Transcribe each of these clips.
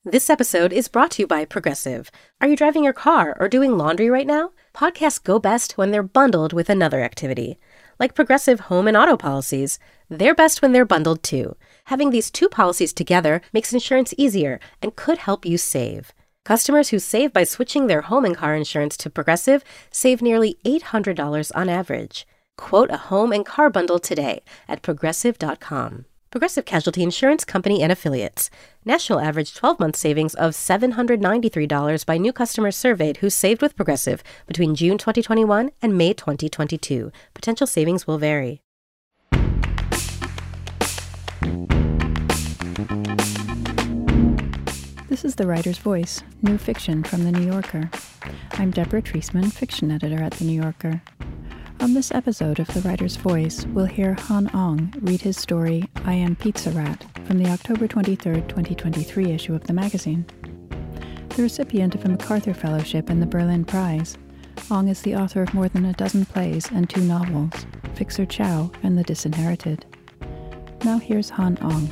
This episode is brought to you by Progressive. Are you driving your car or doing laundry right now? Podcasts go best when they're bundled with another activity. Like Progressive home and auto policies, they're best when they're bundled too. Having these two policies together makes insurance easier and could help you save. Customers who save by switching their home and car insurance to Progressive save nearly $800 on average. Quote a home and car bundle today at Progressive.com. Progressive Casualty Insurance Company and Affiliates. National average 12-month savings of $793 by new customers surveyed who saved with Progressive between June 2021 and May 2022. Potential savings will vary. This is The Writer's Voice, new fiction from The New Yorker. I'm Deborah Treisman, fiction editor at The New Yorker. On this episode of The Writer's Voice, we'll hear Han Ong read his story, I Am Pizza Rat, from the October 23, 2023 issue of the magazine. The recipient of a MacArthur Fellowship and the Berlin Prize, Ong is the author of more than a dozen plays and 2 novels, Fixer Chow and The Disinherited. Now here's Han Ong.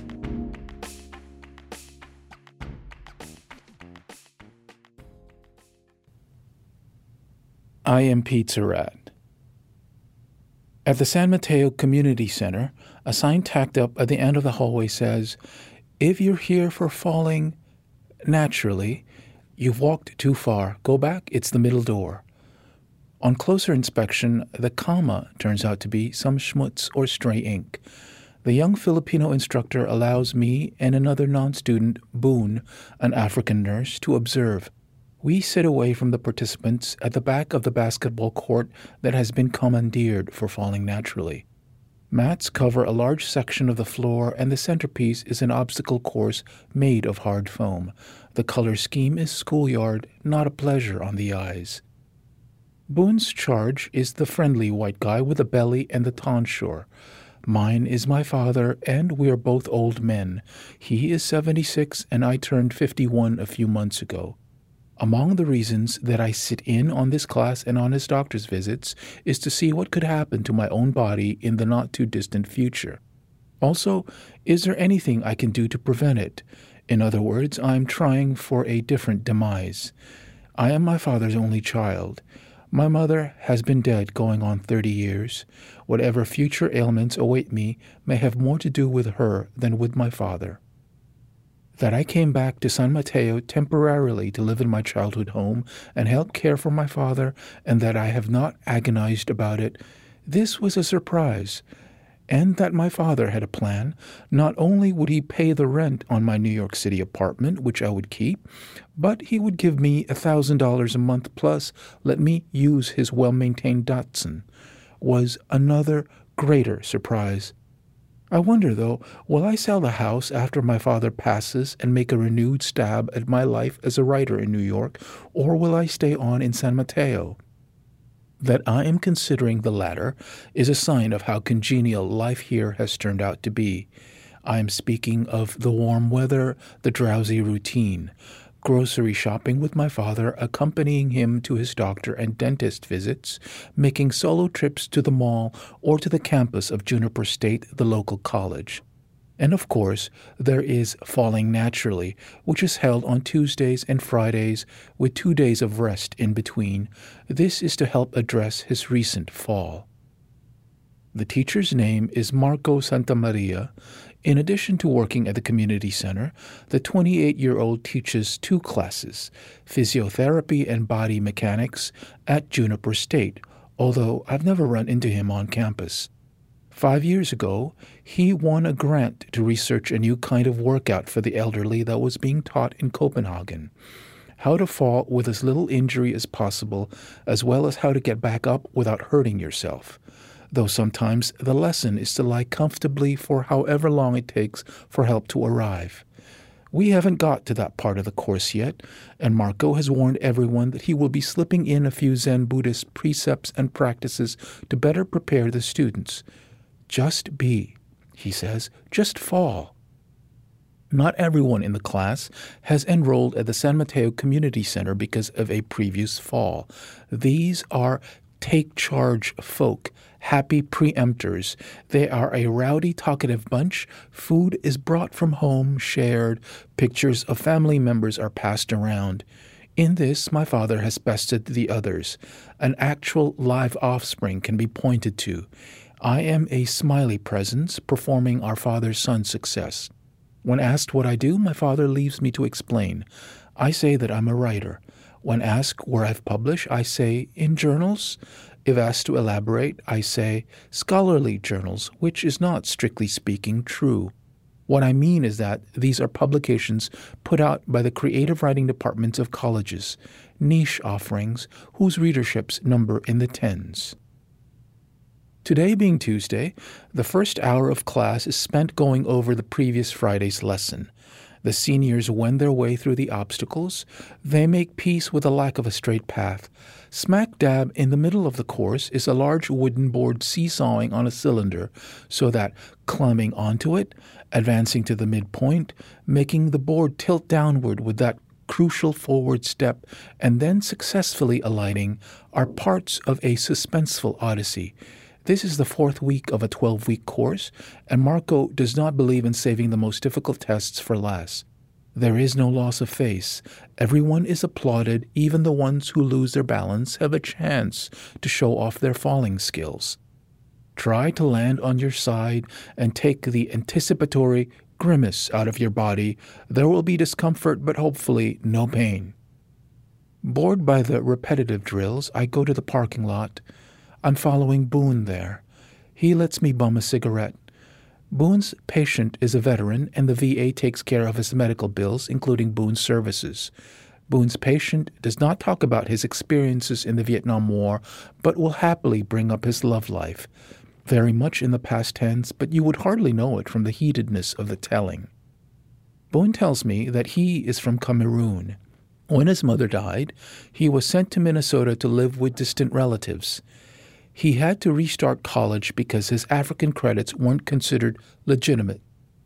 I Am Pizza Rat. At the San Mateo Community Center, a sign tacked up at the end of the hallway says, "If you're here for falling naturally, you've walked too far. Go back, it's the middle door." On closer inspection, the comma turns out to be some schmutz or stray ink. The young Filipino instructor allows me and another non-student, Boone, an African nurse, to observe. We sit away from the participants at the back of the basketball court that has been commandeered for falling naturally. Mats cover a large section of the floor, and the centerpiece is an obstacle course made of hard foam. The color scheme is schoolyard, not a pleasure on the eyes. Boone's charge is the friendly white guy with a belly and the tonsure. Mine is my father, and we are both old men. He is 76, and I turned 51 a few months ago. Among the reasons that I sit in on this class and on his doctor's visits is to see what could happen to my own body in the not-too-distant future. Also, is there anything I can do to prevent it? In other words, I'm trying for a different demise. I am my father's only child. My mother has been dead going on 30 years. Whatever future ailments await me may have more to do with her than with my father. That I came back to San Mateo temporarily to live in my childhood home and help care for my father, and that I have not agonized about it, this was a surprise. And that my father had a plan. Not only would he pay the rent on my New York City apartment, which I would keep, but he would give me $1,000 a month plus let me use his well-maintained Datsun, was another greater surprise. I wonder, though, will I sell the house after my father passes and make a renewed stab at my life as a writer in New York, or will I stay on in San Mateo? That I am considering the latter is a sign of how congenial life here has turned out to be. I am speaking of the warm weather, the drowsy routine, grocery shopping with my father, accompanying him to his doctor and dentist visits, making solo trips to the mall or to the campus of Juniper State, the local college. And of course, there is Falling Naturally, which is held on Tuesdays and Fridays with 2 days of rest in between. This is to help address his recent fall. The teacher's name is Marco Santamaria. In addition to working at the community center, the 28-year-old teaches 2 classes, physiotherapy and body mechanics, at Juniper State, although I've never run into him on campus. 5 years ago, he won a grant to research a new kind of workout for the elderly that was being taught in Copenhagen. How to fall with as little injury as possible, as well as how to get back up without hurting yourself. Though sometimes the lesson is to lie comfortably for however long it takes for help to arrive. We haven't got to that part of the course yet, and Marco has warned everyone that he will be slipping in a few Zen Buddhist precepts and practices to better prepare the students. Just be, he says, just fall. Not everyone in the class has enrolled at the San Mateo Community Center because of a previous fall. These are take-charge folk, happy preemptors. They are a rowdy, talkative bunch. Food is brought from home, shared. Pictures of family members are passed around. In this, my father has bested the others. An actual live offspring can be pointed to. I am a smiley presence performing our father-son success. When asked what I do, my father leaves me to explain. I say that I'm a writer. When asked where I've published, I say in journals. If asked to elaborate, I say scholarly journals, which is not, strictly speaking, true. What I mean is that these are publications put out by the creative writing departments of colleges, niche offerings whose readerships number in the tens. Today being Tuesday, the first hour of class is spent going over the previous Friday's lesson. The seniors wend their way through the obstacles. They make peace with the lack of a straight path. Smack dab in the middle of the course is a large wooden board seesawing on a cylinder, so that climbing onto it, advancing to the midpoint, making the board tilt downward with that crucial forward step, and then successfully alighting are parts of a suspenseful odyssey. This is the fourth week of a 12-week course, and Marco does not believe in saving the most difficult tests for last. There is no loss of face. Everyone is applauded. Even the ones who lose their balance have a chance to show off their falling skills. Try to land on your side and take the anticipatory grimace out of your body. There will be discomfort, but hopefully no pain. Bored by the repetitive drills, I go to the parking lot. I'm following Boone there. He lets me bum a cigarette. Boone's patient is a veteran, and the VA takes care of his medical bills, including Boone's services. Boone's patient does not talk about his experiences in the Vietnam War, but will happily bring up his love life. Very much in the past tense, but you would hardly know it from the heatedness of the telling. Boone tells me that he is from Cameroon. When his mother died, he was sent to Minnesota to live with distant relatives. He had to restart college because his African credits weren't considered legitimate.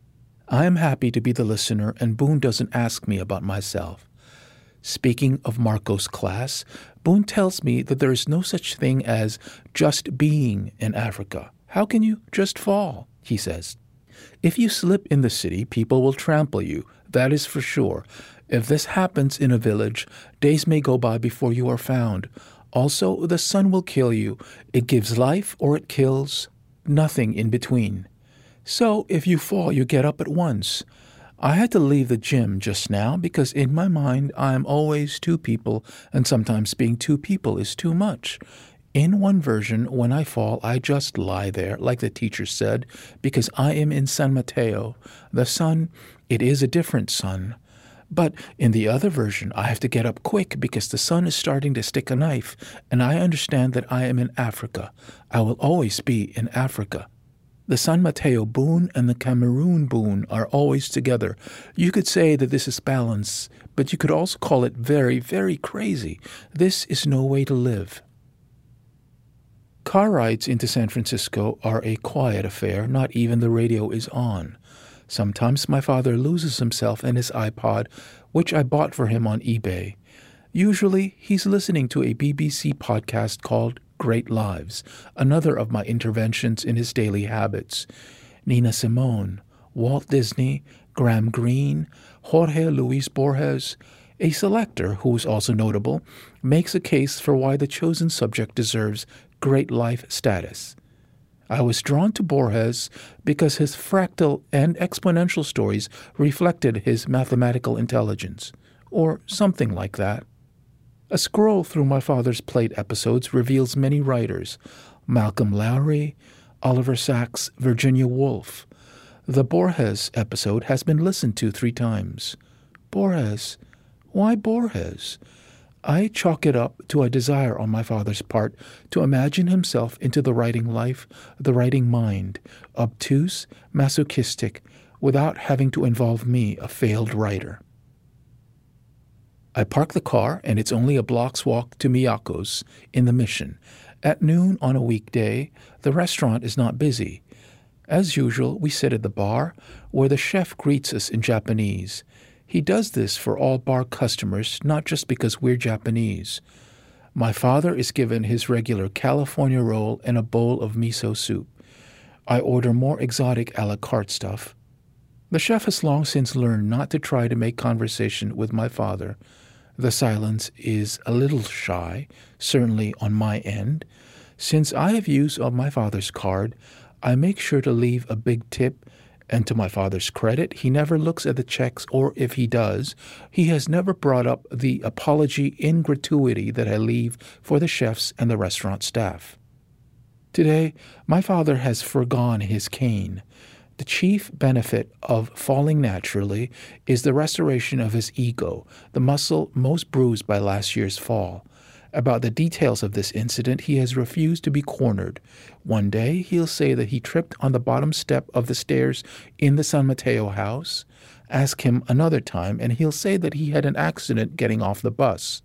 I am happy to be the listener, and Boone doesn't ask me about myself. Speaking of Marco's class, Boone tells me that there is no such thing as just being in Africa. How can you just fall? He says. If you slip in the city, people will trample you. That is for sure. If this happens in a village, days may go by before you are found. Also, the sun will kill you. It gives life or it kills. Nothing in between. So, if you fall, you get up at once. I had to leave the gym just now because in my mind I am always two people, and sometimes being two people is too much. In one version, when I fall, I just lie there, like the teacher said, because I am in San Mateo. The sun, it is a different sun. But in the other version, I have to get up quick because the sun is starting to stick a knife, and I understand that I am in Africa. I will always be in Africa. The San Mateo Boone and the Cameroon Boone are always together. You could say that this is balance, but you could also call it very, very crazy. This is no way to live. Car rides into San Francisco are a quiet affair. Not even the radio is on. Sometimes my father loses himself in his iPod, which I bought for him on eBay. Usually, he's listening to a BBC podcast called Great Lives, another of my interventions in his daily habits. Nina Simone, Walt Disney, Graham Greene, Jorge Luis Borges, a selector who is also notable, makes a case for why the chosen subject deserves great life status. I was drawn to Borges because his fractal and exponential stories reflected his mathematical intelligence, or something like that. A scroll through my father's plate episodes reveals many writers: Malcolm Lowry, Oliver Sacks, Virginia Woolf. The Borges episode has been listened to 3 times. Borges? Why Borges? I chalk it up to a desire on my father's part to imagine himself into the writing life, the writing mind, obtuse, masochistic, without having to involve me, a failed writer. I park the car, and it's only a block's walk to Miyako's in the Mission. At noon on a weekday, the restaurant is not busy. As usual, we sit at the bar, where the chef greets us in Japanese. He does this for all bar customers, not just because we're Japanese. My father is given his regular California roll and a bowl of miso soup. I order more exotic a la carte stuff. The chef has long since learned not to try to make conversation with my father. The silence is a little shy, certainly on my end. Since I have use of my father's card, I make sure to leave a big tip, and to my father's credit, he never looks at the checks, or if he does, he has never brought up the apology in gratuity that I leave for the chefs and the restaurant staff. Today, my father has foregone his cane. The chief benefit of falling naturally is the restoration of his ego, the muscle most bruised by last year's fall. About the details of this incident, he has refused to be cornered. One day, he'll say that he tripped on the bottom step of the stairs in the San Mateo house. Ask him another time, and he'll say that he had an accident getting off the bus.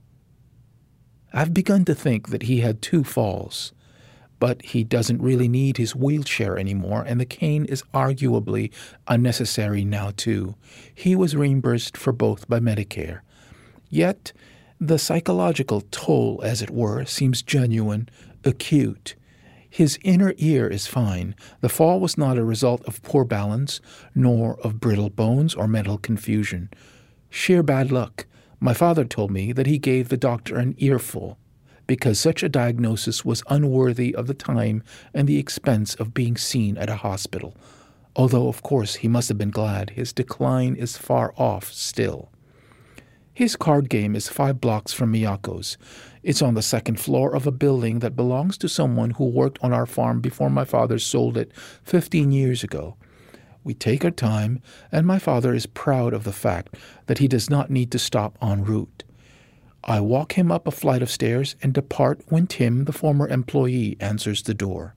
I've begun to think that he had 2 falls. But he doesn't really need his wheelchair anymore, and the cane is arguably unnecessary now too. He was reimbursed for both by Medicare. Yet, the psychological toll, as it were, seems genuine, acute. His inner ear is fine. The fall was not a result of poor balance, nor of brittle bones or mental confusion. Sheer bad luck. My father told me that he gave the doctor an earful, because such a diagnosis was unworthy of the time and the expense of being seen at a hospital. Although, of course, he must have been glad. His decline is far off still. His card game is 5 blocks from Miyako's. It's on the 2nd floor of a building that belongs to someone who worked on our farm before my father sold it 15 years ago. We take our time, and my father is proud of the fact that he does not need to stop en route. I walk him up a flight of stairs and depart when Tim, the former employee, answers the door.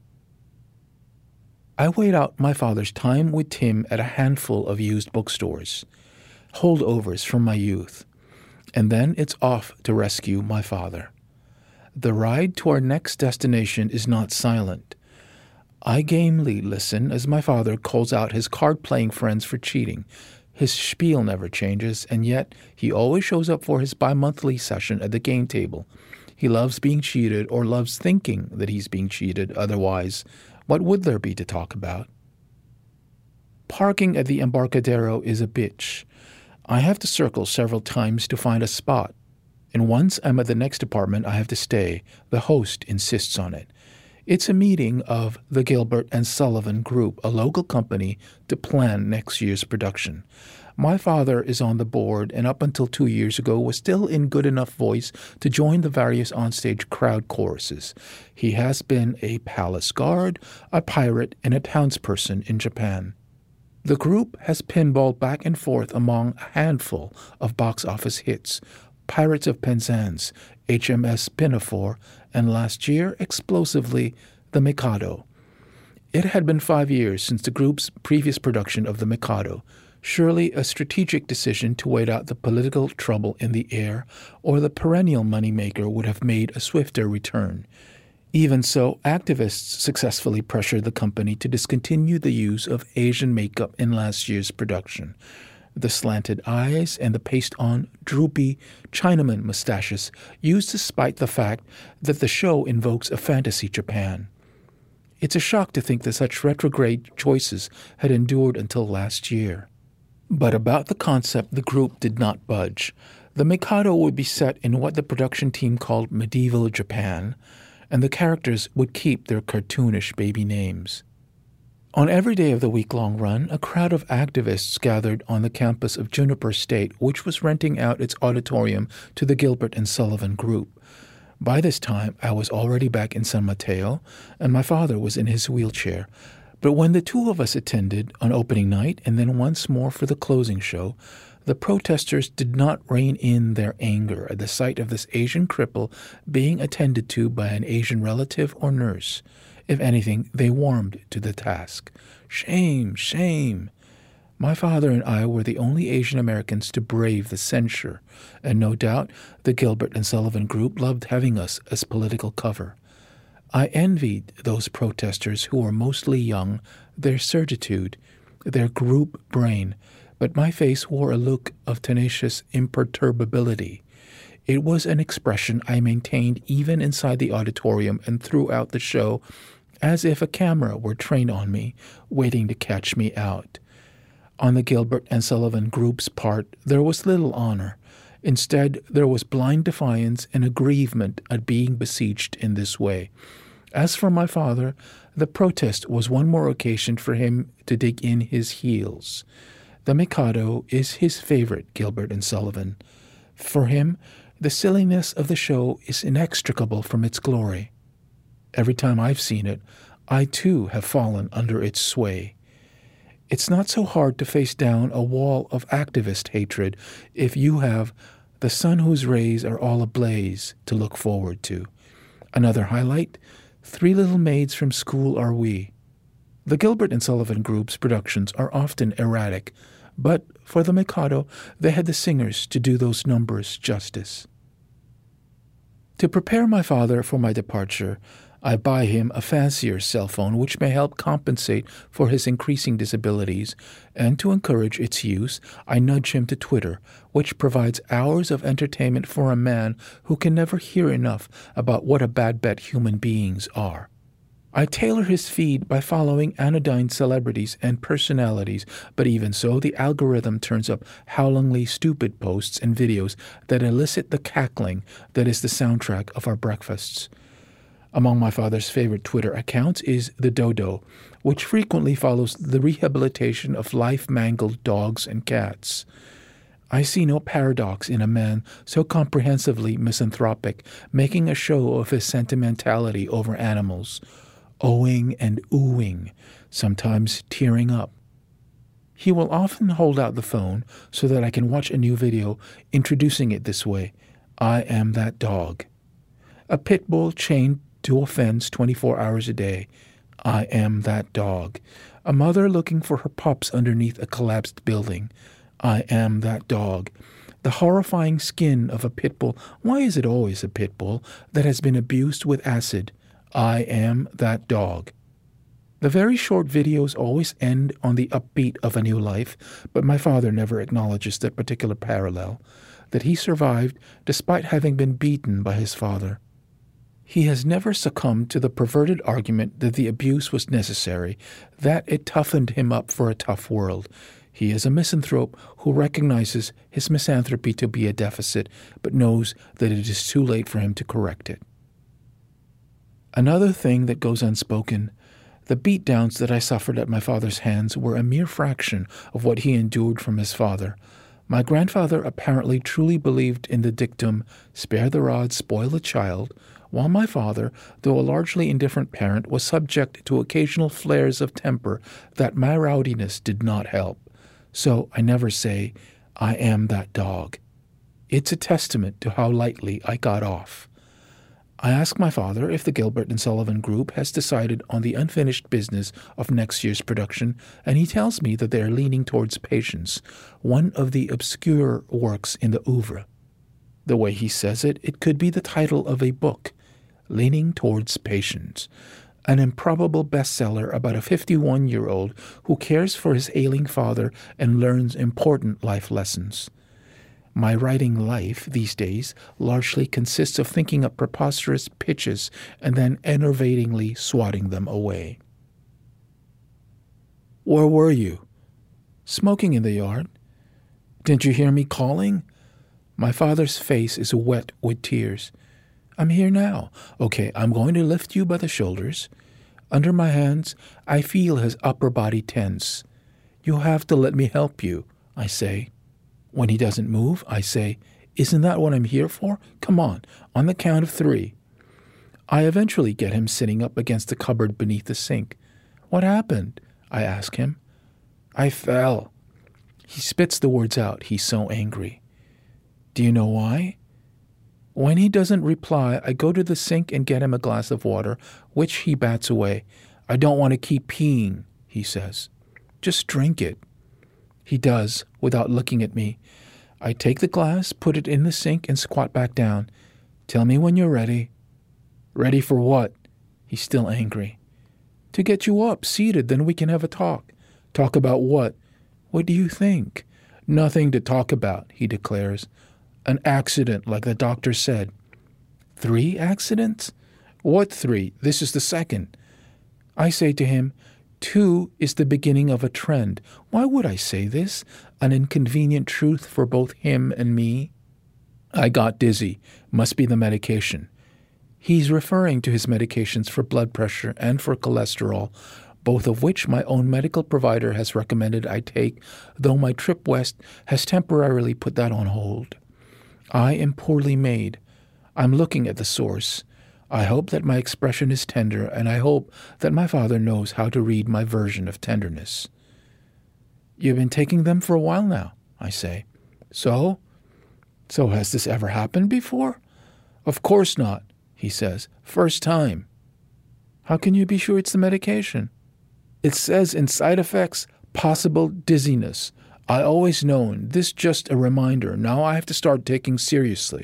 I wait out my father's time with Tim at a handful of used bookstores, holdovers from my youth, and then it's off to rescue my father. The ride to our next destination is not silent. I gamely listen as my father calls out his card-playing friends for cheating. His spiel never changes, and yet he always shows up for his bi-monthly session at the game table. He loves being cheated, or loves thinking that he's being cheated. Otherwise, what would there be to talk about? Parking at the Embarcadero is a bitch. I have to circle several times to find a spot, and once I'm at the next apartment I have to stay. The host insists on it. It's a meeting of the Gilbert and Sullivan Group, a local company, to plan next year's production. My father is on the board, and up until 2 years ago was still in good enough voice to join the various onstage crowd choruses. He has been a palace guard, a pirate, and a townsperson in Japan. The group has pinballed back and forth among a handful of box office hits: Pirates of Penzance, HMS Pinafore, and last year, explosively, The Mikado. It had been 5 years since the group's previous production of The Mikado. Surely a strategic decision to wait out the political trouble in the air, or the perennial moneymaker would have made a swifter return. Even so, activists successfully pressured the company to discontinue the use of Asian makeup in last year's production. The slanted eyes and the paste-on, droopy Chinaman mustaches used despite the fact that the show invokes a fantasy Japan. It's a shock to think that such retrograde choices had endured until last year. But about the concept, the group did not budge. The Mikado would be set in what the production team called medieval Japan, and the characters would keep their cartoonish baby names. On every day of the week-long run, a crowd of activists gathered on the campus of Juniper State, which was renting out its auditorium to the Gilbert and Sullivan Group. By this time, I was already back in San Mateo, and my father was in his wheelchair. But when the 2 of us attended on opening night and then once more for the closing show, the protesters did not rein in their anger at the sight of this Asian cripple being attended to by an Asian relative or nurse. If anything, they warmed to the task. Shame, shame. My father and I were the only Asian Americans to brave the censure, and no doubt the Gilbert and Sullivan Group loved having us as political cover. I envied those protesters who were mostly young, their certitude, their group brain, but my face wore a look of tenacious imperturbability. It was an expression I maintained even inside the auditorium and throughout the show, as if a camera were trained on me, waiting to catch me out. On the Gilbert and Sullivan Group's part, there was little honor. Instead, there was blind defiance and aggrievement at being besieged in this way. As for my father, the protest was one more occasion for him to dig in his heels. The Mikado is his favorite Gilbert and Sullivan. For him, the silliness of the show is inextricable from its glory. Every time I've seen it, I too have fallen under its sway. It's not so hard to face down a wall of activist hatred if you have the sun whose rays are all ablaze to look forward to. Another highlight, Three Little Maids from School Are We. The Gilbert and Sullivan Group's productions are often erratic, but for the Mikado, they had the singers to do those numbers justice. To prepare my father for my departure, I buy him a fancier cell phone which may help compensate for his increasing disabilities, and to encourage its use, I nudge him to Twitter, which provides hours of entertainment for a man who can never hear enough about what a bad bet human beings are. I tailor his feed by following anodyne celebrities and personalities, but even so, the algorithm turns up howlingly stupid posts and videos that elicit the cackling that is the soundtrack of our breakfasts. Among my father's favorite Twitter accounts is The Dodo, which frequently follows the rehabilitation of life-mangled dogs and cats. I see no paradox in a man so comprehensively misanthropic making a show of his sentimentality over animals, ohing and oohing, sometimes tearing up. He will often hold out the phone so that I can watch a new video introducing it this way: I am that dog. A pit bull chained to a fence 24 hours a day. I am that dog. A mother looking for her pups underneath a collapsed building. I am that dog. The horrifying skin of a pit bull. Why is it always a pit bull that has been abused with acid? I am that dog. The very short videos always end on the upbeat of a new life, but my father never acknowledges that particular parallel, that he survived despite having been beaten by his father. He has never succumbed to the perverted argument that the abuse was necessary, that it toughened him up for a tough world. He is a misanthrope who recognizes his misanthropy to be a deficit, but knows that it is too late for him to correct it. Another thing that goes unspoken, the beatdowns that I suffered at my father's hands were a mere fraction of what he endured from his father. My grandfather apparently truly believed in the dictum, spare the rod, spoil the child, while my father, though a largely indifferent parent, was subject to occasional flares of temper that my rowdiness did not help. So I never say, I am that dog. It's a testament to how lightly I got off. I ask my father if the Gilbert and Sullivan Group has decided on the unfinished business of next year's production, and he tells me that they are leaning towards Patience, one of the obscure works in the oeuvre. The way he says it, it could be the title of a book, Leaning Towards Patience, an improbable bestseller about a 51-year-old who cares for his ailing father and learns important life lessons. My writing life these days largely consists of thinking up preposterous pitches and then enervatingly swatting them away. Where were you? Smoking in the yard. Didn't you hear me calling? My father's face is wet with tears. I'm here now. Okay, I'm going to lift you by the shoulders. Under my hands, I feel his upper body tense. You'll have to let me help you, I say. When he doesn't move, I say, isn't that what I'm here for? Come on the count of 3. I eventually get him sitting up against the cupboard beneath the sink. What happened? I ask him. I fell. He spits the words out. He's so angry. Do you know why? When he doesn't reply, I go to the sink and get him a glass of water, which he bats away. I don't want to keep peeing, he says. Just drink it. He does, without looking at me. I take the glass, put it in the sink, and squat back down. Tell me when you're ready. Ready for what? He's still angry. To get you up, seated, then we can have a talk. Talk about what? What do you think? Nothing to talk about, he declares. An accident, like the doctor said. 3 accidents? What 3? This is the second. I say to him, 2 is the beginning of a trend. Why would I say this? An inconvenient truth for both him and me? I got dizzy. Must be the medication. He's referring to his medications for blood pressure and for cholesterol, both of which my own medical provider has recommended I take, though my trip west has temporarily put that on hold. I am poorly made. I'm looking at the source. I hope that my expression is tender, and I hope that my father knows how to read my version of tenderness. You've been taking them for a while now, I say. So has this ever happened before? Of course not, he says. First time. How can you be sure it's the medication? It says in side effects, possible dizziness. I always known. This just a reminder. Now I have to start taking seriously.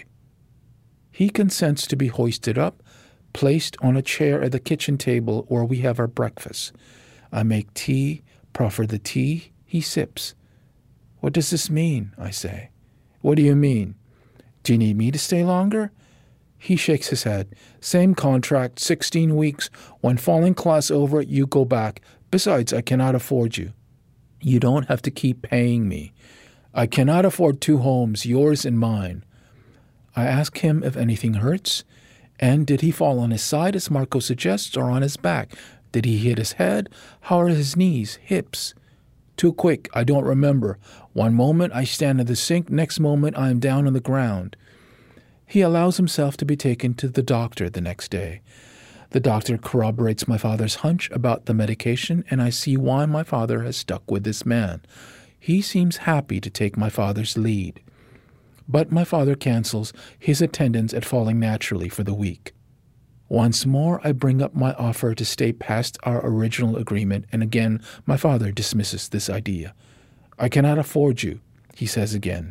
He consents to be hoisted up, placed on a chair at the kitchen table where we have our breakfast. I make tea, proffer the tea. He sips. What does this mean? I say. What do you mean? Do you need me to stay longer? He shakes his head. Same contract, 16 weeks. When falling class over, you go back. Besides, I cannot afford you. You don't have to keep paying me. I cannot afford 2 homes, yours and mine. I ask him if anything hurts, and did he fall on his side, as Marco suggests, or on his back? Did he hit his head? How are his knees, hips? Too quick, I don't remember. One moment I stand at the sink, next moment I am down on the ground. He allows himself to be taken to the doctor the next day. The doctor corroborates my father's hunch about the medication, and I see why my father has stuck with this man. He seems happy to take my father's lead. But my father cancels his attendance at Falling Naturally for the week. Once more I bring up my offer to stay past our original agreement, and again my father dismisses this idea. I cannot afford you, he says again.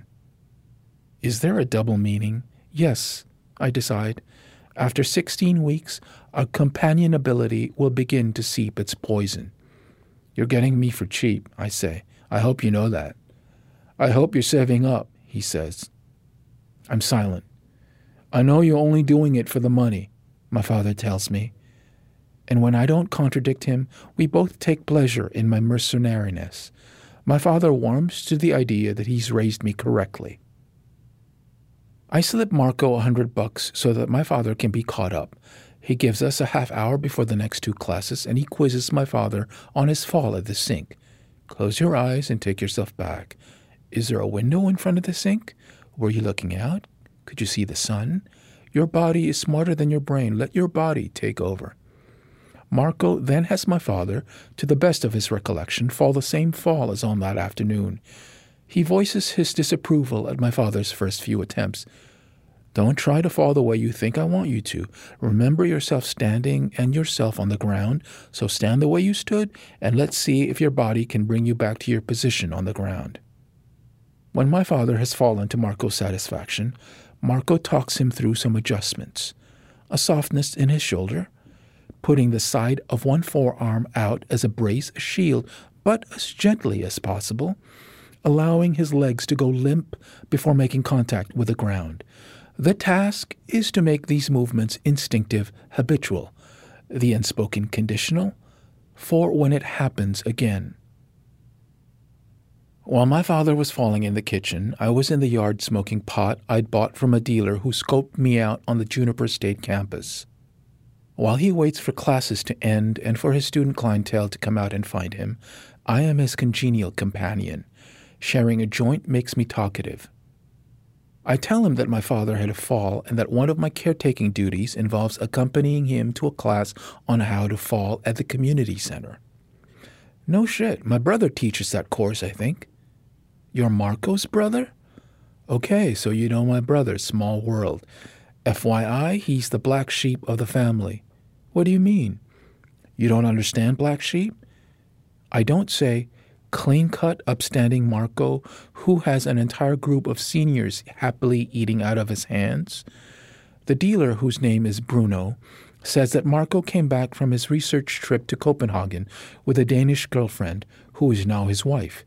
Is there a double meaning? Yes, I decide. After 16 weeks, our companionability will begin to seep its poison. You're getting me for cheap, I say. I hope you know that. I hope you're saving up, he says. I'm silent. I know you're only doing it for the money, my father tells me. And when I don't contradict him, we both take pleasure in my mercenariness. My father warms to the idea that he's raised me correctly. I slip Marco $100 so that my father can be caught up. He gives us a half hour before the next 2 classes, and he quizzes my father on his fall at the sink. Close your eyes and take yourself back. Is there a window in front of the sink? Were you looking out? Could you see the sun? Your body is smarter than your brain. Let your body take over. Marco then has my father, to the best of his recollection, fall the same fall as on that afternoon. He voices his disapproval at my father's first few attempts. Don't try to fall the way you think I want you to. Remember yourself standing and yourself on the ground, so stand the way you stood, and let's see if your body can bring you back to your position on the ground. When my father has fallen to Marco's satisfaction, Marco talks him through some adjustments. A softness in his shoulder, putting the side of one forearm out as a brace, a shield, but as gently as possible, allowing his legs to go limp before making contact with the ground. The task is to make these movements instinctive, habitual, the unspoken conditional, for when it happens again. While my father was falling in the kitchen, I was in the yard smoking pot I'd bought from a dealer who scoped me out on the Juniper State campus. While he waits for classes to end and for his student clientele to come out and find him, I am his congenial companion. Sharing a joint makes me talkative. I tell him that my father had a fall and that one of my caretaking duties involves accompanying him to a class on how to fall at the community center. No shit, my brother teaches that course, I think. You're Marco's brother? Okay, so you know my brother, small world. FYI, he's the black sheep of the family. What do you mean? You don't understand black sheep? I don't say clean-cut, upstanding Marco, who has an entire group of seniors happily eating out of his hands. The dealer, whose name is Bruno, says that Marco came back from his research trip to Copenhagen with a Danish girlfriend, who is now his wife.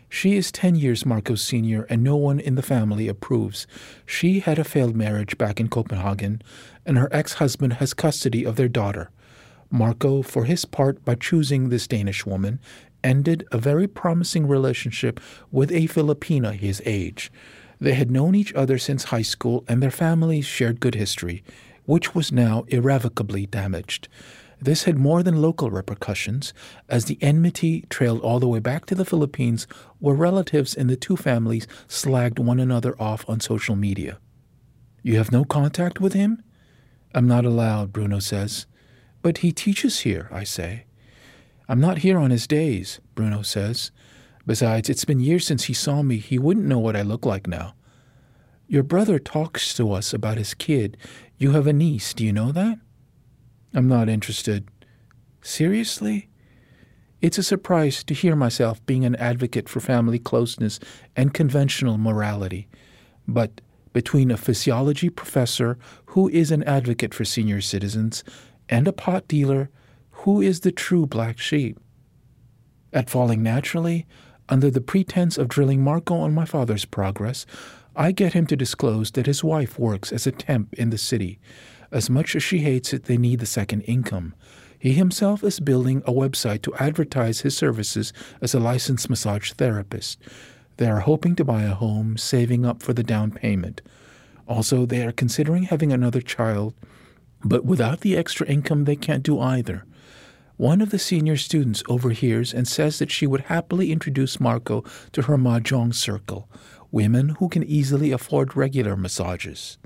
She is 10 years Marco's senior, and no one in the family approves. She had a failed marriage back in Copenhagen, and her ex-husband has custody of their daughter. Marco, for his part, by choosing this Danish woman, ended a very promising relationship with a Filipina his age. They had known each other since high school, and their families shared good history, which was now irrevocably damaged. This had more than local repercussions, as the enmity trailed all the way back to the Philippines, where relatives in the two families slagged one another off on social media. "You have no contact with him?" "I'm not allowed," Bruno says. "But he teaches here," I say. "I'm not here on his days," Bruno says. "Besides, it's been years since he saw me. He wouldn't know what I look like now." "Your brother talks to us about his kid. You have a niece, do you know that?" "I'm not interested." "Seriously?" It's a surprise to hear myself being an advocate for family closeness and conventional morality. But between a physiology professor who is an advocate for senior citizens and a pot dealer, who is the true black sheep? At Falling Naturally, under the pretense of drilling Marco on my father's progress, I get him to disclose that his wife works as a temp in the city. As much as she hates it, they need the second income. He himself is building a website to advertise his services as a licensed massage therapist. They are hoping to buy a home, saving up for the down payment. Also, they are considering having another child, but without the extra income, they can't do either. One of the senior students overhears and says that she would happily introduce Marco to her mahjong circle, women who can easily afford regular massages.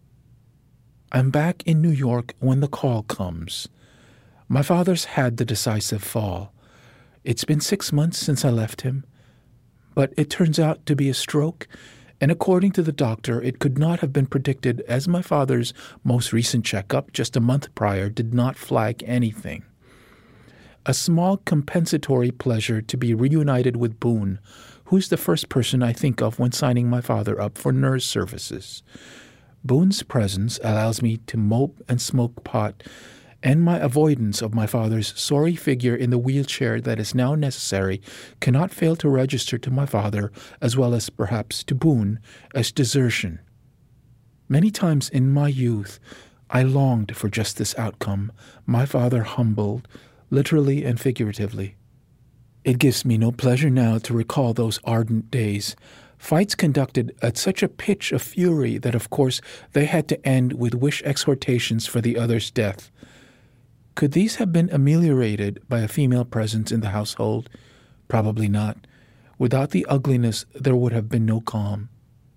I'm back in New York when the call comes. My father's had the decisive fall. It's been 6 months since I left him, but it turns out to be a stroke, and according to the doctor, it could not have been predicted, as my father's most recent checkup just a month prior did not flag anything. A small compensatory pleasure to be reunited with Boone, who's the first person I think of when signing my father up for nurse services. Boone's presence allows me to mope and smoke pot, and my avoidance of my father's sorry figure in the wheelchair that is now necessary cannot fail to register to my father, as well as perhaps to Boone, as desertion. Many times in my youth, I longed for just this outcome, my father humbled, literally and figuratively. It gives me no pleasure now to recall those ardent days, fights conducted at such a pitch of fury that, of course, they had to end with wish exhortations for the other's death. Could these have been ameliorated by a female presence in the household? Probably not. Without the ugliness, there would have been no calm.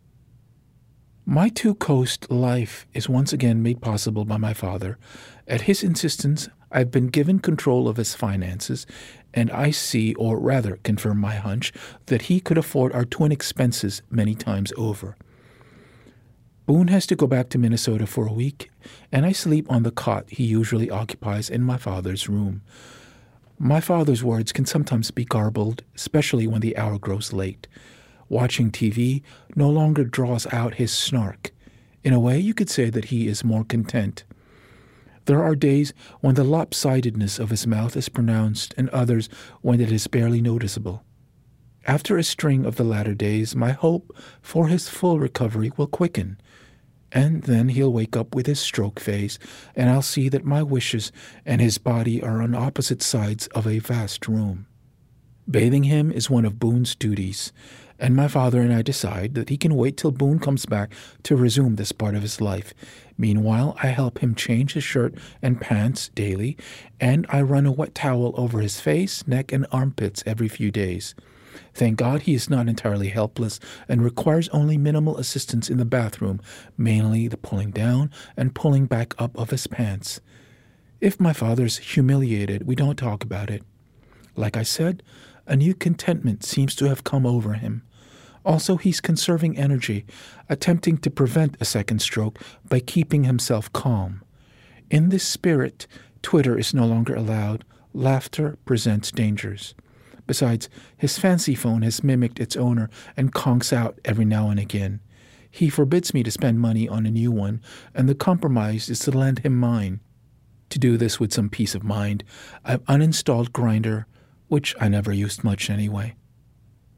My two-coast life is once again made possible by my father. At his insistence, I've been given control of his finances, and I see, or rather confirm my hunch, that he could afford our twin expenses many times over. Boone has to go back to Minnesota for a week, and I sleep on the cot he usually occupies in my father's room. My father's words can sometimes be garbled, especially when the hour grows late. Watching TV no longer draws out his snark. In a way, you could say that he is more content. There are days when the lopsidedness of his mouth is pronounced, and others when it is barely noticeable. After a string of the latter days, my hope for his full recovery will quicken, and then he'll wake up with his stroke phase, and I'll see that my wishes and his body are on opposite sides of a vast room. Bathing him is one of Boone's duties, and my father and I decide that he can wait till Boone comes back to resume this part of his life. Meanwhile, I help him change his shirt and pants daily, and I run a wet towel over his face, neck, and armpits every few days. Thank God he is not entirely helpless and requires only minimal assistance in the bathroom, mainly the pulling down and pulling back up of his pants. If my father's humiliated, we don't talk about it. Like I said, a new contentment seems to have come over him. Also, he's conserving energy, attempting to prevent a second stroke by keeping himself calm. In this spirit, Twitter is no longer allowed. Laughter presents dangers. Besides, his fancy phone has mimicked its owner and conks out every now and again. He forbids me to spend money on a new one, and the compromise is to lend him mine. To do this with some peace of mind, I've uninstalled Grindr, which I never used much anyway.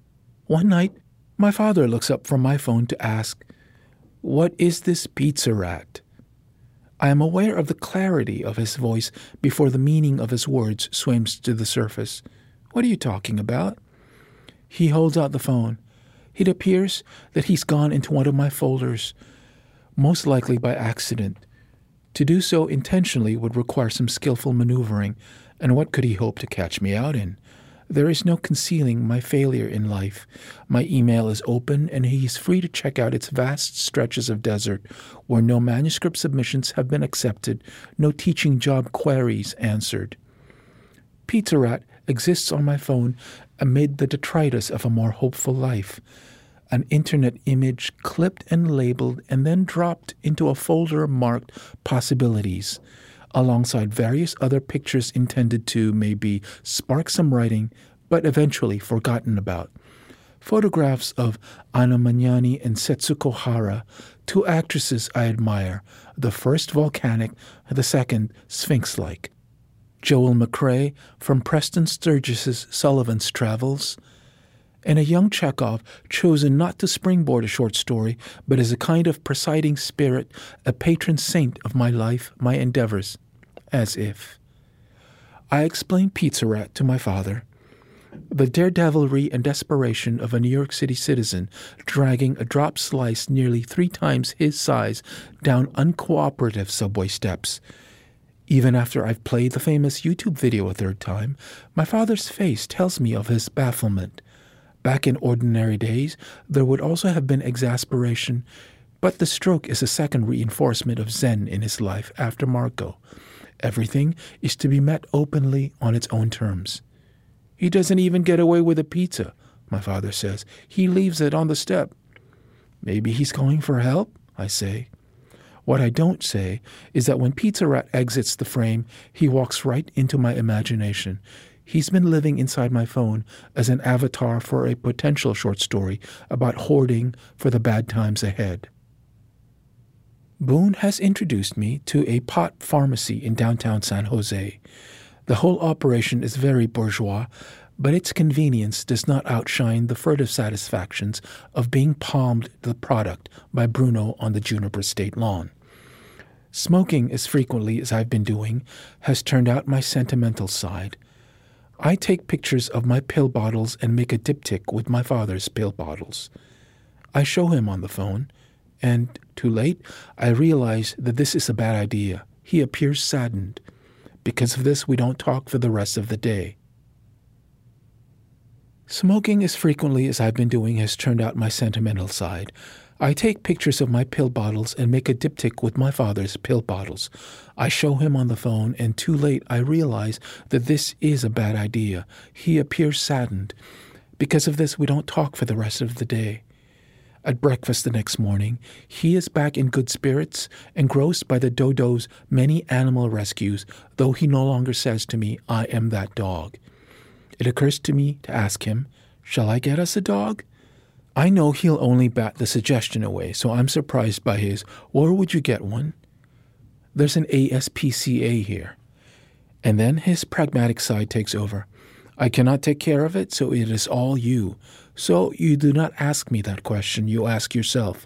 One night, my father looks up from my phone to ask, "What is this Pizza Rat?" I am aware of the clarity of his voice before the meaning of his words swims to the surface. "What are you talking about?" He holds out the phone. It appears that he's gone into one of my folders, most likely by accident. To do so intentionally would require some skillful maneuvering, and what could he hope to catch me out in? There is no concealing my failure in life. My email is open, and he is free to check out its vast stretches of desert where no manuscript submissions have been accepted, no teaching job queries answered. Pizza Rat exists on my phone amid the detritus of a more hopeful life. An internet image clipped and labeled and then dropped into a folder marked Possibilities, alongside various other pictures intended to, maybe, spark some writing, but eventually forgotten about. Photographs of Anna Magnani and Setsuko Hara, two actresses I admire, the first volcanic, the second sphinx-like. Joel McCrea from Preston Sturgis's Sullivan's Travels, and a young Chekhov chosen not to springboard a short story, but as a kind of presiding spirit, a patron saint of my life, my endeavors, as if. I explained Pizza Rat to my father. The daredevilry and desperation of a New York City citizen dragging a drop slice nearly 3 times his size down uncooperative subway steps. Even after I've played the famous YouTube video a 3rd time, my father's face tells me of his bafflement. Back in ordinary days, there would also have been exasperation, but the stroke is a second reinforcement of Zen in his life after Marco. Everything is to be met openly on its own terms. "He doesn't even get away with a pizza," my father says. "He leaves it on the step." "Maybe he's calling for help," I say. What I don't say is that when Pizza Rat exits the frame, he walks right into my imagination. He's been living inside my phone as an avatar for a potential short story about hoarding for the bad times ahead. Boone has introduced me to a pot pharmacy in downtown San Jose. The whole operation is very bourgeois, but its convenience does not outshine the furtive satisfactions of being palmed the product by Bruno on the Juniper State lawn. Smoking as frequently as I've been doing has turned out my sentimental side. I take pictures of my pill bottles and make a diptych with my father's pill bottles. I show him on the phone, and, too late, I realize that this is a bad idea. He appears saddened. Because of this, we don't talk for the rest of the day. Smoking as frequently as I've been doing has turned out my sentimental side. I take pictures of my pill bottles and make a diptych with my father's pill bottles. I show him on the phone, and too late I realize that this is a bad idea. He appears saddened. Because of this, we don't talk for the rest of the day. At breakfast the next morning, he is back in good spirits, engrossed by the dodo's many animal rescues, though he no longer says to me, "I am that dog." It occurs to me to ask him, "Shall I get us a dog?" I know he'll only bat the suggestion away, so I'm surprised by his, "Where would you get one?" There's an ASPCA here. And then his pragmatic side takes over. "I cannot take care of it, so it is all you. So you do not ask me that question, you ask yourself."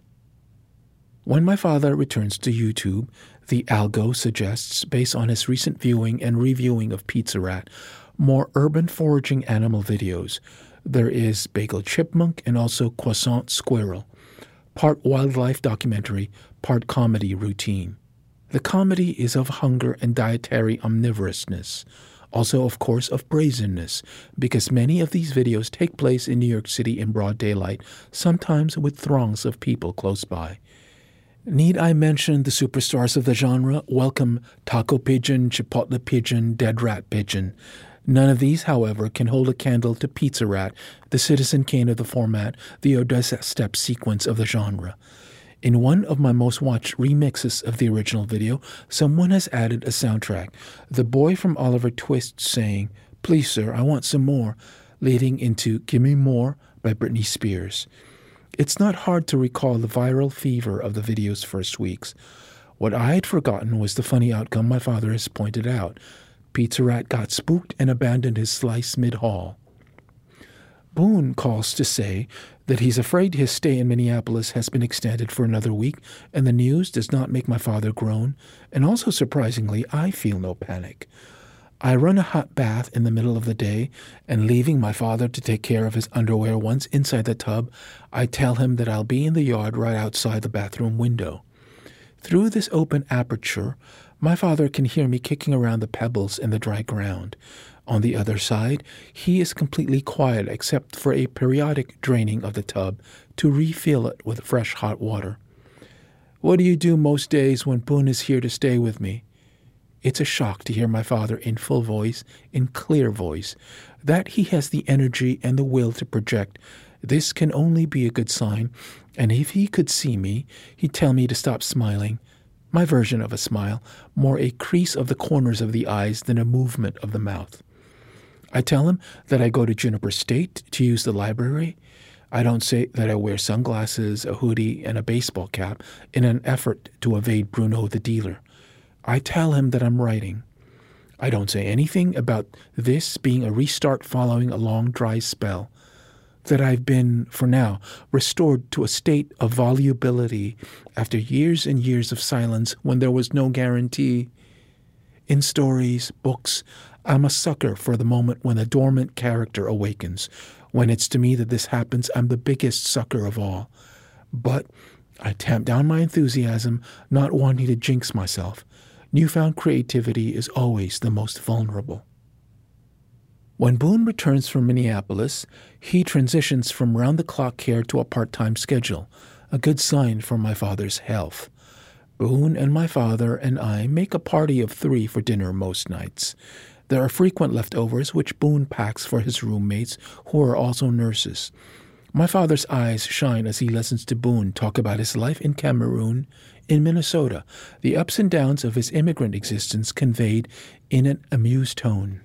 When my father returns to YouTube, the algo suggests, based on his recent viewing and reviewing of Pizza Rat, more urban foraging animal videos. There is Bagel Chipmunk and also Croissant Squirrel. Part wildlife documentary, part comedy routine. The comedy is of hunger and dietary omnivorousness. Also, of course, of brazenness, because many of these videos take place in New York City in broad daylight, sometimes with throngs of people close by. Need I mention the superstars of the genre? Welcome Taco Pigeon, Chipotle Pigeon, Dead Rat Pigeon. None of these, however, can hold a candle to Pizza Rat, the Citizen Kane of the format, the Odessa step sequence of the genre. In one of my most watched remixes of the original video, someone has added a soundtrack, the boy from Oliver Twist saying, "Please, sir, I want some more," leading into "Gimme More" by Britney Spears. It's not hard to recall the viral fever of the video's first weeks. What I had forgotten was the funny outcome my father has pointed out. Pizza Rat got spooked and abandoned his slice mid-haul. Boone calls to say that he's afraid his stay in Minneapolis has been extended for another week, and the news does not make my father groan, and also surprisingly, I feel no panic. I run a hot bath in the middle of the day, and leaving my father to take care of his underwear once inside the tub, I tell him that I'll be in the yard right outside the bathroom window. Through this open aperture, my father can hear me kicking around the pebbles in the dry ground. On the other side, he is completely quiet except for a periodic draining of the tub to refill it with fresh hot water. What do you do most days when Boone is here to stay with me? It's a shock to hear my father in full voice, in clear voice. That he has the energy and the will to project, this can only be a good sign, and if he could see me, he'd tell me to stop smiling. My version of a smile, more a crease of the corners of the eyes than a movement of the mouth. I tell him that I go to Juniper State to use the library. I don't say that I wear sunglasses, a hoodie, and a baseball cap in an effort to evade Bruno the dealer. I tell him that I'm writing. I don't say anything about this being a restart following a long dry spell. That I've been, for now, restored to a state of volubility after years and years of silence when there was no guarantee. In stories, books, I'm a sucker for the moment when a dormant character awakens. When it's to me that this happens, I'm the biggest sucker of all. But I tamp down my enthusiasm, not wanting to jinx myself. Newfound creativity is always the most vulnerable. When Boone returns from Minneapolis, he transitions from round-the-clock care to a part-time schedule, a good sign for my father's health. Boone and my father and I make a party of 3 for dinner most nights. There are frequent leftovers which Boone packs for his roommates, who are also nurses. My father's eyes shine as he listens to Boone talk about his life in Cameroon, in Minnesota, the ups and downs of his immigrant existence conveyed in an amused tone.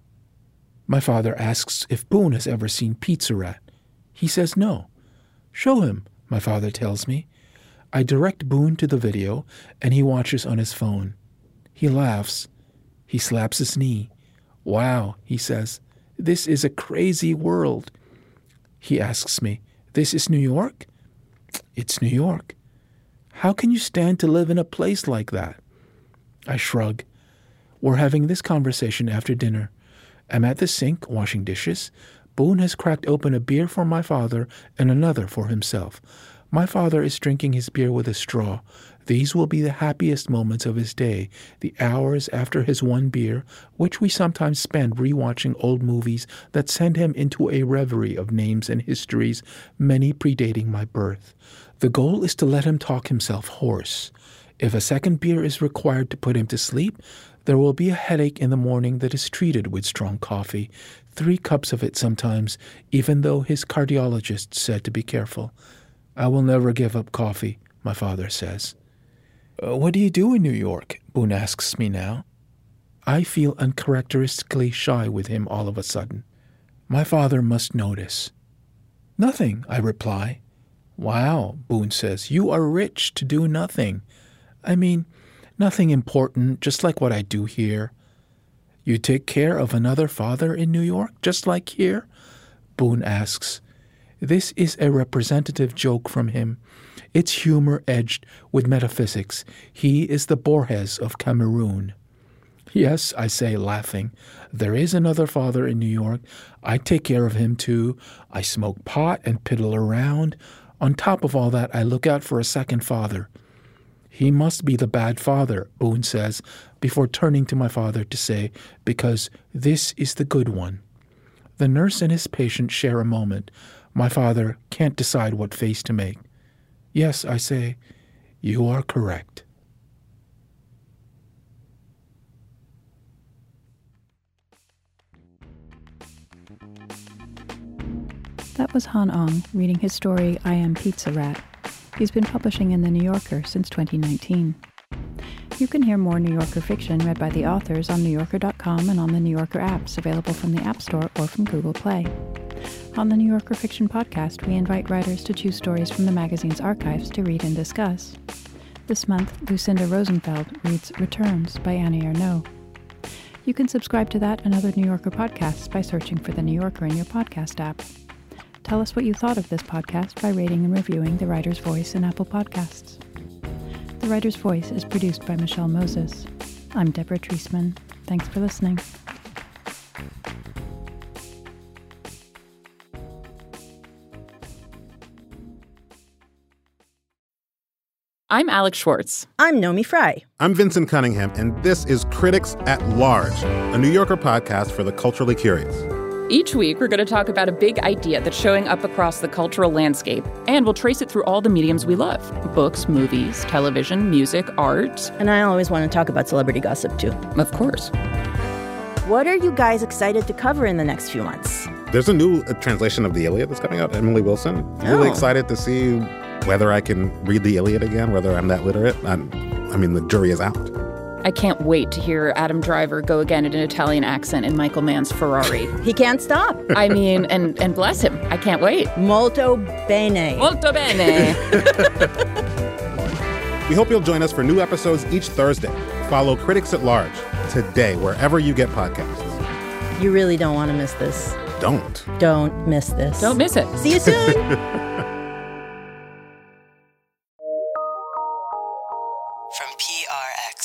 My father asks if Boone has ever seen Pizza Rat. He says no. Show him, my father tells me. I direct Boone to the video, and he watches on his phone. He laughs. He slaps his knee. Wow, he says, this is a crazy world. He asks me, this is New York? It's New York. How can you stand to live in a place like that? I shrug. We're having this conversation after dinner. I'm at the sink washing dishes. Boone has cracked open a beer for my father and another for himself. My father is drinking his beer with a straw. These will be the happiest moments of his day, the hours after his one beer, which we sometimes spend rewatching old movies that send him into a reverie of names and histories, many predating my birth. The goal is to let him talk himself hoarse. If a second beer is required to put him to sleep, there will be a headache in the morning that is treated with strong coffee, 3 cups of it sometimes, even though his cardiologist said to be careful. I will never give up coffee, my father says. What do you do in New York? Boone asks me now. I feel uncharacteristically shy with him all of a sudden. My father must notice. Nothing, I reply. Wow, Boone says, you are rich to do nothing. I mean, nothing important, just like what I do here. You take care of another father in New York, just like here? Boone asks. This is a representative joke from him. It's humor edged with metaphysics. He is the Borges of Cameroon. Yes, I say, laughing. There is another father in New York. I take care of him, too. I smoke pot and piddle around. On top of all that, I look out for a second father. He must be the bad father, Boone says, before turning to my father to say, because this is the good one. The nurse and his patient share a moment. My father can't decide what face to make. Yes, I say, you are correct. That was Han Ong reading his story, I Am Pizza Rat. He's been publishing in The New Yorker since 2019. You can hear more New Yorker fiction read by the authors on NewYorker.com and on the New Yorker apps available from the App Store or from Google Play. On the New Yorker Fiction Podcast, we invite writers to choose stories from the magazine's archives to read and discuss. This month, Lucinda Rosenfeld reads Returns by Annie Ernaux. You can subscribe to that and other New Yorker podcasts by searching for The New Yorker in your podcast app. Tell us what you thought of this podcast by rating and reviewing The Writer's Voice in Apple Podcasts. The Writer's Voice is produced by Michelle Moses. I'm Deborah Treisman. Thanks for listening. I'm Alex Schwartz. I'm Nomi Fry. I'm Vincent Cunningham, and this is Critics at Large, a New Yorker podcast for the culturally curious. Each week, we're going to talk about a big idea that's showing up across the cultural landscape, and we'll trace it through all the mediums we love: books, movies, television, music, art. And I always want to talk about celebrity gossip, too. Of course. What are you guys excited to cover in the next few months? There's a new translation of the Iliad that's coming out, Emily Wilson. Really excited to see whether I can read the Iliad again, whether I'm that literate. I mean, the jury is out. I can't wait to hear Adam Driver go again in an Italian accent in Michael Mann's Ferrari. He can't stop. I mean, and bless him. I can't wait. Molto bene. Molto bene. We hope you'll join us for new episodes each Thursday. Follow Critics at Large today, wherever you get podcasts. You really don't want to miss this. Don't miss this. Don't miss it. See you soon. From PRX.